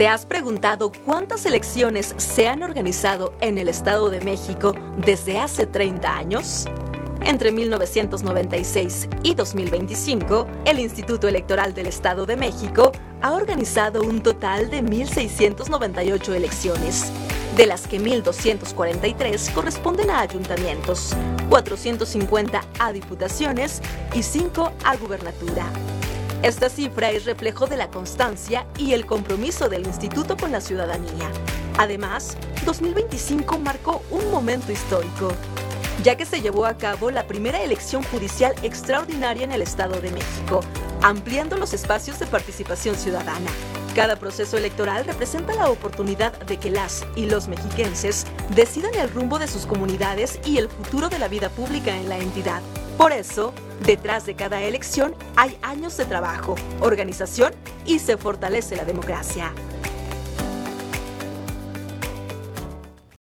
¿Te has preguntado cuántas elecciones se han organizado en el Estado de México desde hace 30 años? Entre 1996 y 2025, el Instituto Electoral del Estado de México ha organizado un total de 1,698 elecciones, de las que 1,243 corresponden a ayuntamientos, 450 a diputaciones y 5 a gubernatura. Esta cifra es reflejo de la constancia y el compromiso del Instituto con la ciudadanía. Además, 2025 marcó un momento histórico, ya que se llevó a cabo la primera elección judicial extraordinaria en el Estado de México, ampliando los espacios de participación ciudadana. Cada proceso electoral representa la oportunidad de que las y los mexiquenses decidan el rumbo de sus comunidades y el futuro de la vida pública en la entidad. Por eso, detrás de cada elección hay años de trabajo, organización y se fortalece la democracia.